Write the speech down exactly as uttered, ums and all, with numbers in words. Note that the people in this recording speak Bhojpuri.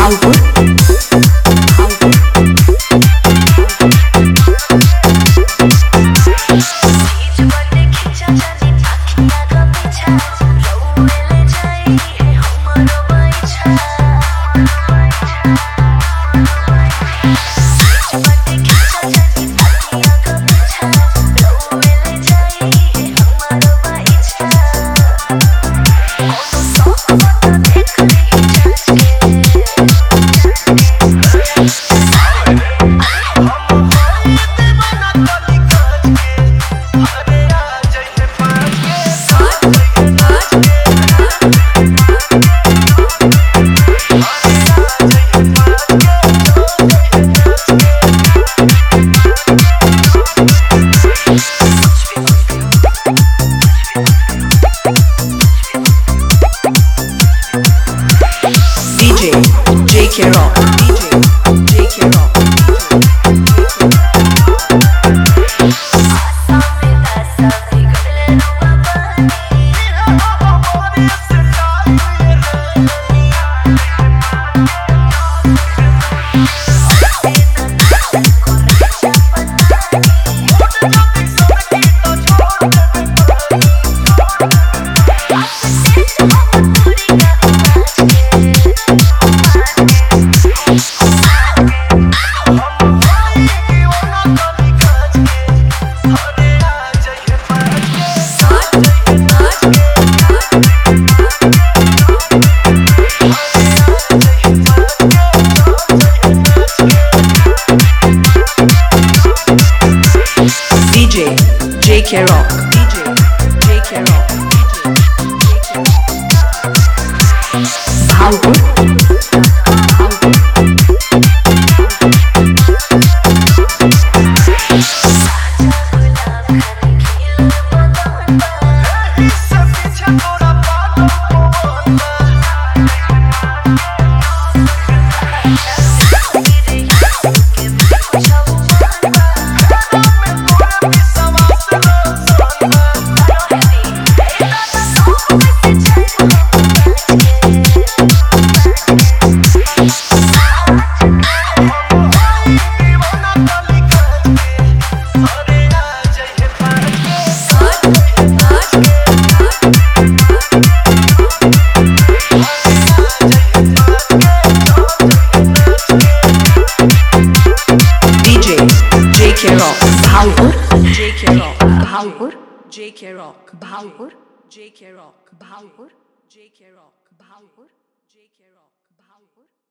Bhavpur J K Rock, D J J K Rock. D J J K Rock, D J J K Rock, Bhavpur J K Rock, Bhavpur J K Rock, Bhavpur J K Rock, Bhavpur J K Rock, Bhavpur J K Rock, Bhavpur J K Rock, Bhavpur